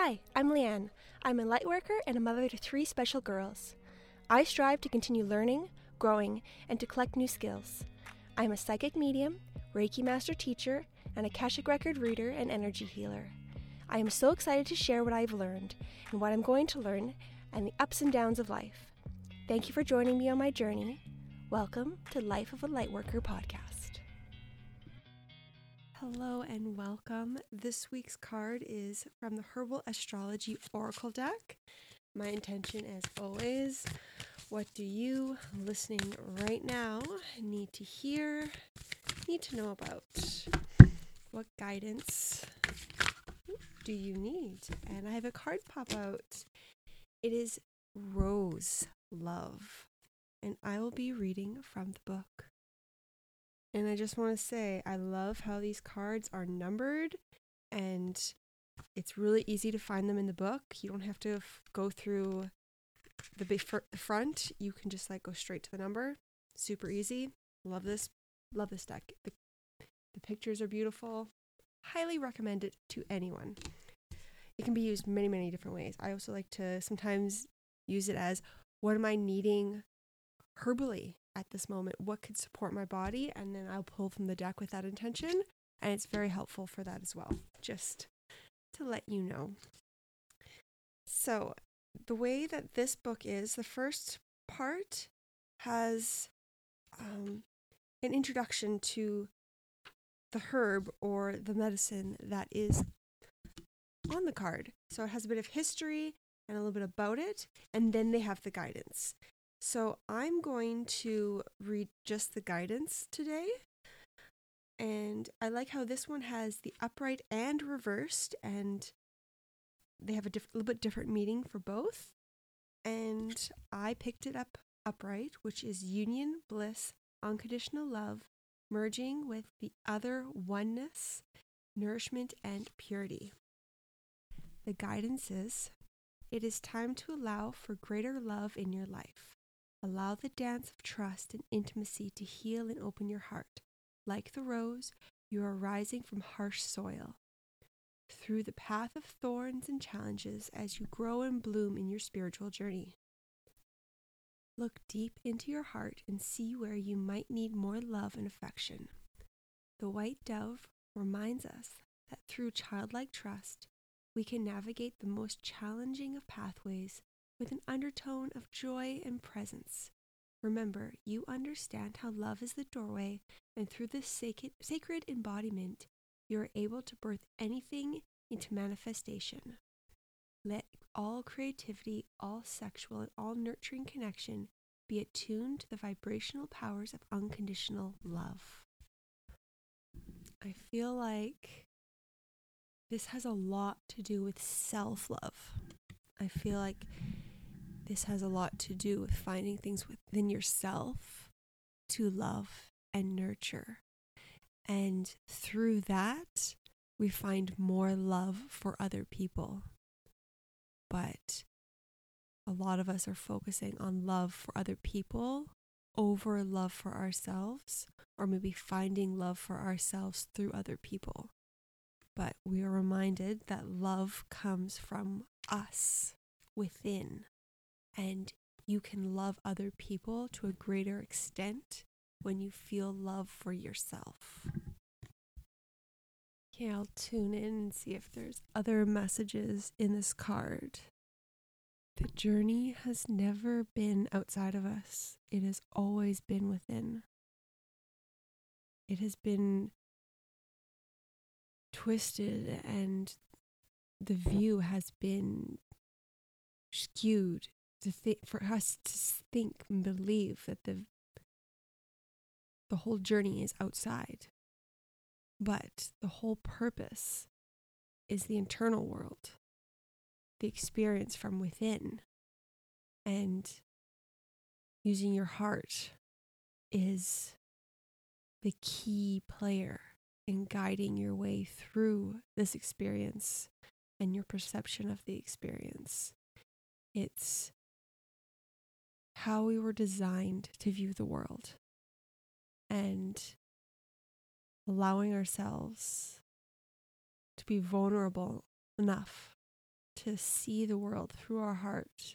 Hi, I'm Leanne. I'm a lightworker and a mother to 3 special girls. I strive to continue learning, growing, and to collect new skills. I am a psychic medium, Reiki master teacher, and Akashic record reader and energy healer. I am so excited to share what I've learned and what I'm going to learn and the ups and downs of life. Thank you for joining me on my journey. Welcome to Life of a Lightworker podcast. Hello and welcome. This week's card is from the Herbal Astrology Oracle deck. My intention, as always, what do you, listening right now, need to hear, need to know about? What guidance do you need? And I have a card pop out. It is Rose Love, and I will be reading from the book. And I just want to say, I love how these cards are numbered, and it's really easy to find them in the book. You don't have to go through the front. You can just go straight to the number. Super easy. Love this deck. The pictures are beautiful. Highly recommend it to anyone. It can be used many, many different ways. I also like to sometimes use it as, what am I needing herbally at this moment? What could support my body? And then I'll pull from the deck with that intention. And it's very helpful for that as well. Just to let you know. So the way that this book is, the first part has an introduction to the herb or the medicine that is on the card. So it has a bit of history and a little bit about it, and then they have the guidance. So I'm going to read just the guidance today. And I like how this one has the upright and reversed, and they have a little bit different meaning for both. And I picked it up upright, which is union, bliss, unconditional love, merging with the other, oneness, nourishment, and purity. The guidance is, it is time to allow for greater love in your life. Allow the dance of trust and intimacy to heal and open your heart. Like the rose, you are rising from harsh soil. Through the path of thorns and challenges as you grow and bloom in your spiritual journey. Look deep into your heart and see where you might need more love and affection. The white dove reminds us that through childlike trust, we can navigate the most challenging of pathways with an undertone of joy and presence. Remember, you understand how love is the doorway, and through this sacred embodiment, you are able to birth anything into manifestation. Let all creativity, all sexual, and all nurturing connection be attuned to the vibrational powers of unconditional love. I feel like this has a lot to do with self-love. I feel like this has a lot to do with finding things within yourself to love and nurture. And through that, we find more love for other people. But a lot of us are focusing on love for other people over love for ourselves, or maybe finding love for ourselves through other people. But we are reminded that love comes from us within, and you can love other people to a greater extent when you feel love for yourself. Okay, I'll tune in and see if there's other messages in this card. The journey has never been outside of us. It has always been within. It has been twisted, and the view has been skewed for us to think and believe that the whole journey is outside. But the whole purpose is the internal world, the experience from within. And using your heart is the key player in guiding your way through this experience and your perception of the experience. It's how we were designed to view the world, and allowing ourselves to be vulnerable enough to see the world through our heart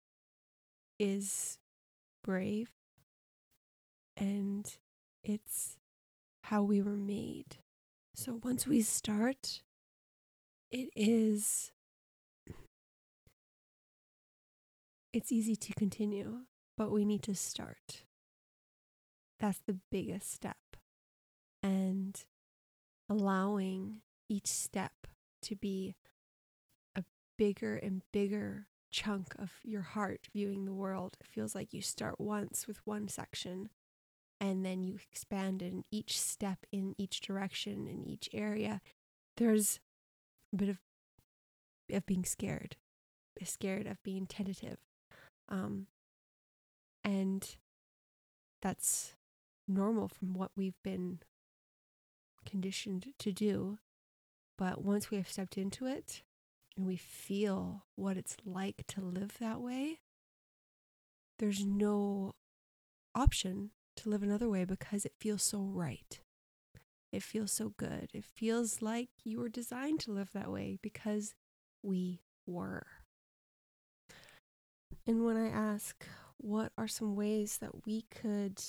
is brave, and it's how we were made. So once we start, it's easy to continue, but we need to start. That's the biggest step. And allowing each step to be a bigger and bigger chunk of your heart viewing the world. It feels like you start once with one section and then you expand in each step, in each direction, in each area. There's a bit of being scared of being tentative. And that's normal from what we've been conditioned to do. But once we have stepped into it and we feel what it's like to live that way, there's no option to live another way because it feels so right. It feels so good. It feels like you were designed to live that way because we were. And when I ask, what are some ways that we could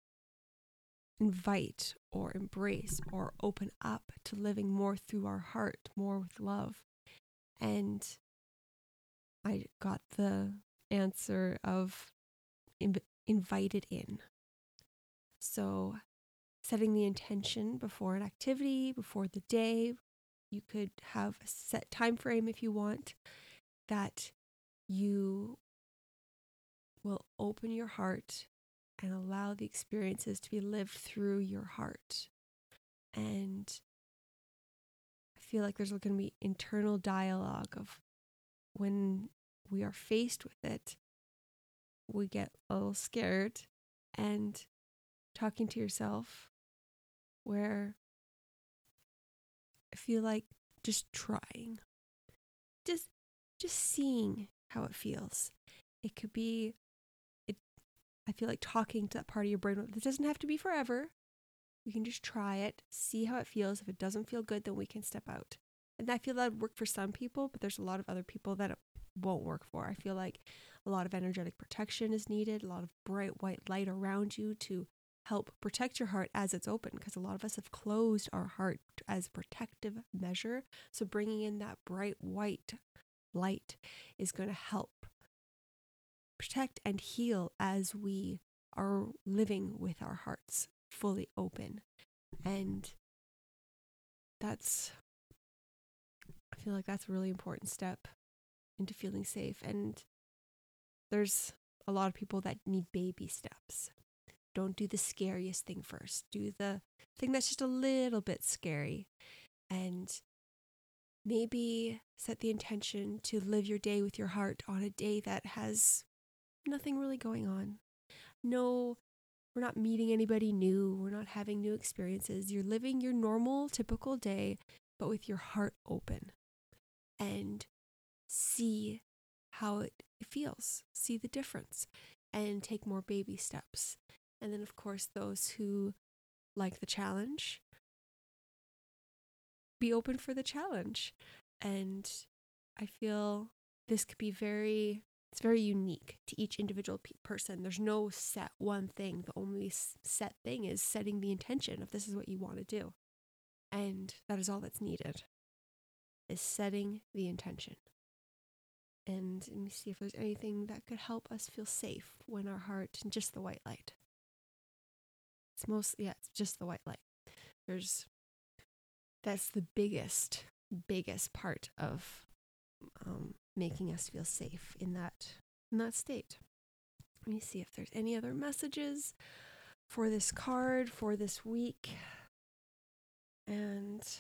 invite or embrace or open up to living more through our heart, more with love? And I got the answer of invited in. So setting the intention before an activity, before the day, you could have a set time frame if you want, that you will open your heart and allow the experiences to be lived through your heart. And I feel like there's going to be internal dialogue of when we are faced with it, we get a little scared, and talking to yourself where I feel like just trying, just seeing how it feels. It could be, I feel like talking to that part of your brain. This doesn't have to be forever. We can just try it, see how it feels. If it doesn't feel good, then we can step out. And I feel that would work for some people, but there's a lot of other people that it won't work for. I feel like a lot of energetic protection is needed, a lot of bright white light around you to help protect your heart as it's open, because a lot of us have closed our heart as a protective measure. So bringing in that bright white light is going to help protect and heal as we are living with our hearts fully open. And I feel like that's a really important step into feeling safe. And there's a lot of people that need baby steps. Don't do the scariest thing first. Do the thing that's just a little bit scary. And maybe set the intention to live your day with your heart on a day that has nothing really going on. No, we're not meeting anybody new. We're not having new experiences. You're living your normal, typical day, but with your heart open. And see how it feels. See the difference. And take more baby steps. And then, of course, those who like the challenge, be open for the challenge. And I feel this could be it's very unique to each individual person. There's no set one thing. The only set thing is setting the intention of this is what you want to do. And that is all that's needed, is setting the intention. And let me see if there's anything that could help us feel safe when our heart, and just the white light. It's just the white light. That's the biggest part of making us feel safe in that state. Let me see if there's any other messages for this card for this week. And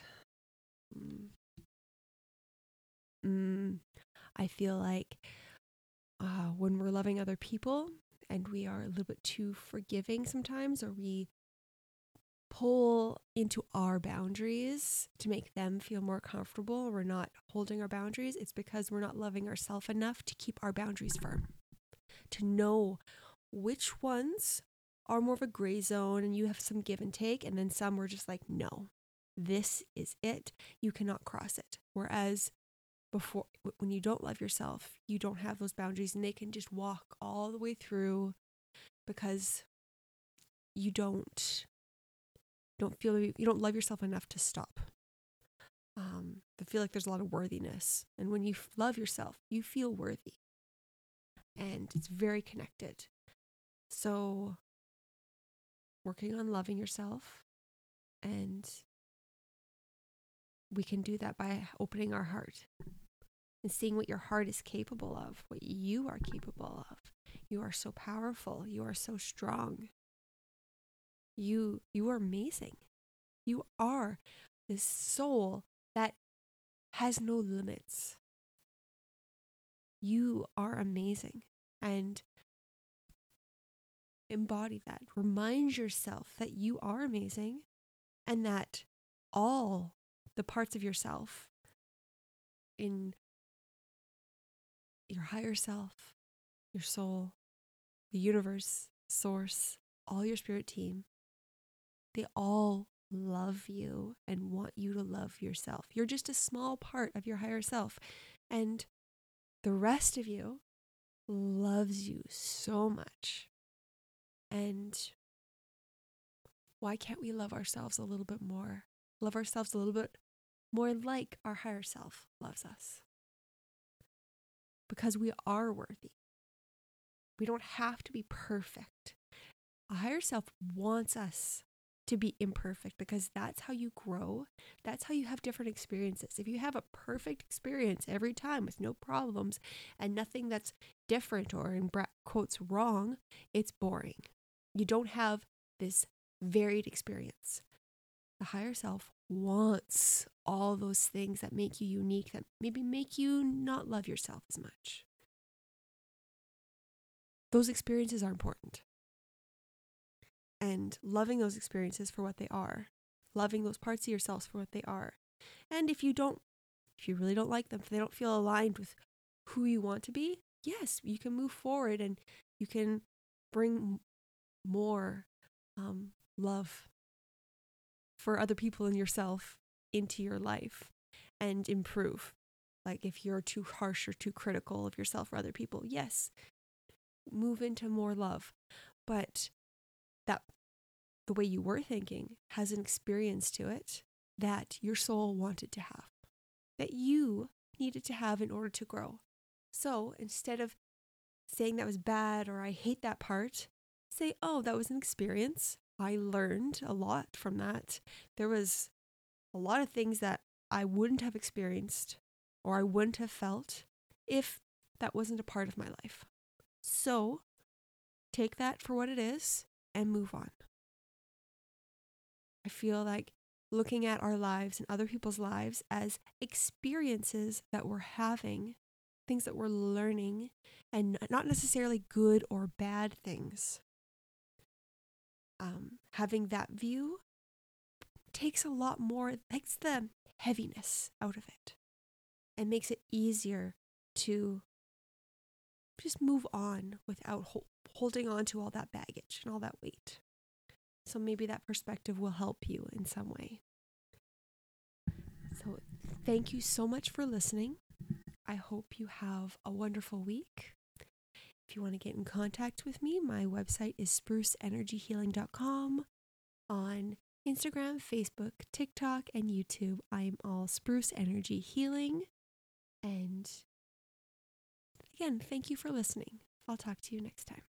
I feel like when we're loving other people and we are a little bit too forgiving sometimes, or we pull into our boundaries to make them feel more comfortable, we're not holding our boundaries, it's because we're not loving ourselves enough to keep our boundaries firm, to know which ones are more of a gray zone and you have some give and take, and then some we're just like, no, this is it, you cannot cross it. Whereas before, when you don't love yourself, you don't have those boundaries, and they can just walk all the way through because you don't feel, you don't love yourself enough to stop. I feel like there's a lot of worthiness, and when you love yourself, you feel worthy, and it's very connected. So working on loving yourself, and we can do that by opening our heart and seeing what your heart is capable of, what you are capable of. You are so powerful. You are so strong. You are amazing. You are this soul that has no limits. You are amazing. And embody that. Remind yourself that you are amazing, and that all the parts of yourself, in your higher self, your soul, the universe, source, all your spirit team, they all love you and want you to love yourself. You're just a small part of your higher self, and the rest of you loves you so much. And why can't we love ourselves a little bit more? Love ourselves a little bit more like our higher self loves us. Because we are worthy. We don't have to be perfect. A higher self wants us to be imperfect, because that's how you grow. That's how you have different experiences. If you have a perfect experience every time with no problems and nothing that's different or in quotes wrong, it's boring. You don't have this varied experience. The higher self wants all those things that make you unique, that maybe make you not love yourself as much. Those experiences are important. And loving those experiences for what they are, loving those parts of yourselves for what they are. And if you really don't like them, if they don't feel aligned with who you want to be, yes, you can move forward and you can bring more love for other people and yourself into your life and improve. Like if you're too harsh or too critical of yourself or other people, yes, move into more love. But that the way you were thinking has an experience to it that your soul wanted to have, that you needed to have in order to grow. So instead of saying that was bad or I hate that part, say, oh, that was an experience. I learned a lot from that. There was a lot of things that I wouldn't have experienced or I wouldn't have felt if that wasn't a part of my life. So take that for what it is and move on. I feel like looking at our lives and other people's lives as experiences that we're having, things that we're learning, and not necessarily good or bad things. Having that view takes takes the heaviness out of it and makes it easier to just move on without holding on to all that baggage and all that weight. So maybe that perspective will help you in some way. So thank you so much for listening. I hope you have a wonderful week. If you want to get in contact with me, my website is spruceenergyhealing.com. On Instagram, Facebook, TikTok, and YouTube, I'm all Spruce Energy Healing. And again, thank you for listening. I'll talk to you next time.